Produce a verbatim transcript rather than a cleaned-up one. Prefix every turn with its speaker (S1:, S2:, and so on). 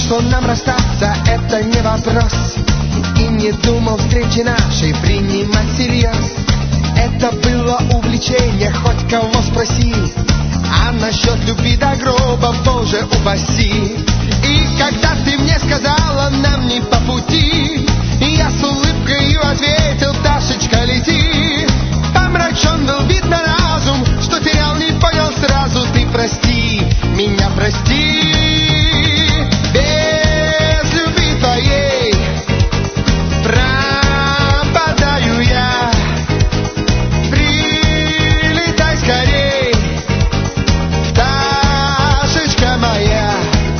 S1: что нам расстаться это не вопрос, и не думал встречи нашей принимать всерьез. Это было увлечение, хоть кого спроси, а насчет любви до гроба, Боже упаси. И когда ты мне сказала, нам не по пути,